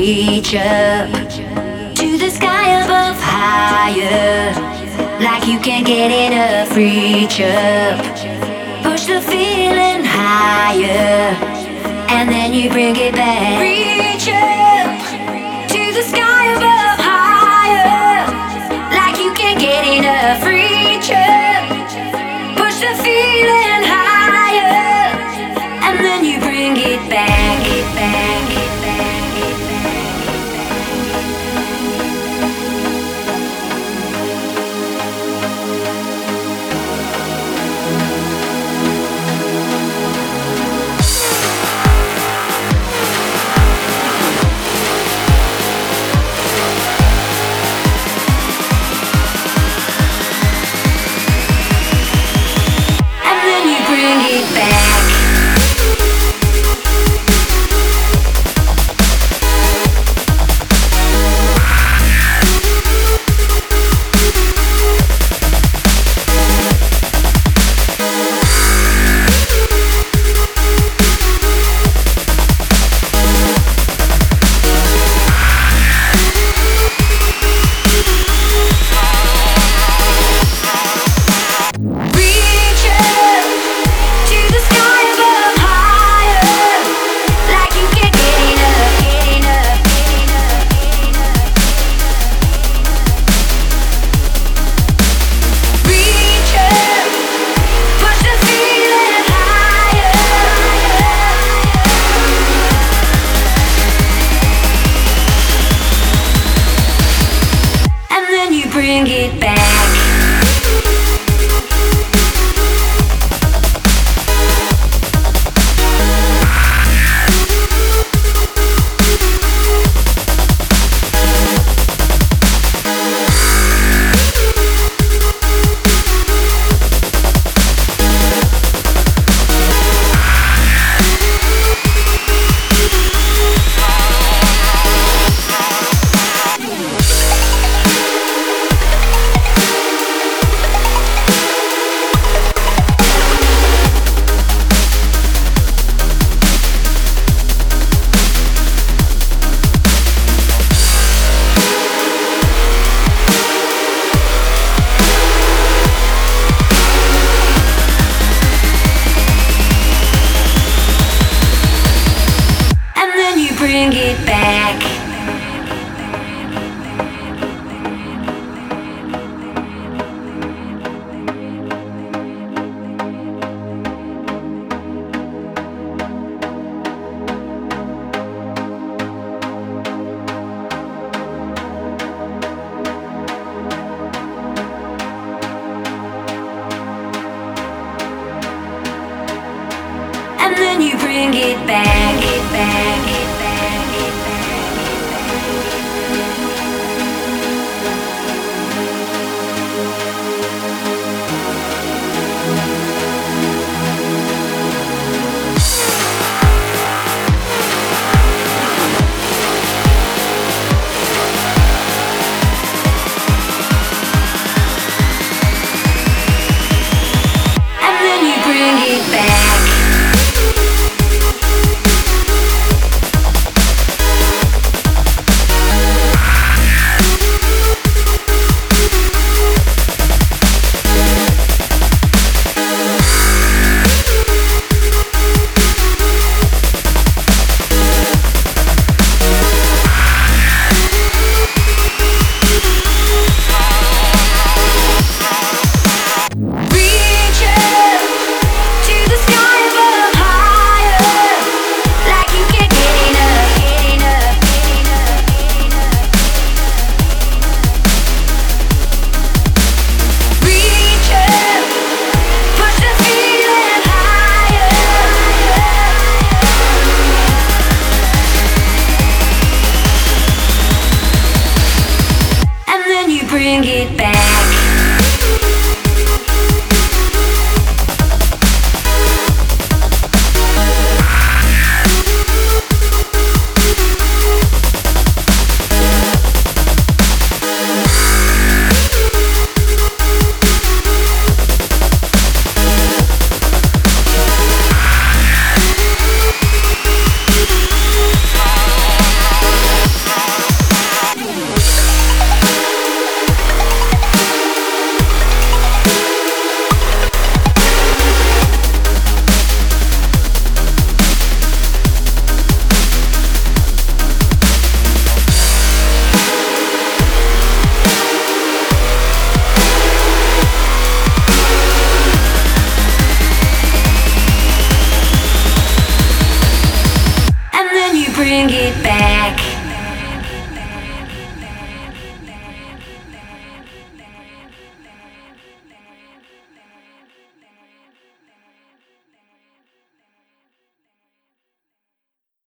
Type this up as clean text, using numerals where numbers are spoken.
reach up to the sky above, higher, like you can't get enough. Reach up, push the feeling higher, and then you bring it back. Reach up to the sky above, higher, like you can't get enough. Reach up, push the feeling higher, and then you bring it back, it back, it back, it back, it bring it back. Bring it back. And then you bring it back, it back, it back, it back, it and then you bring it back. Bring it back.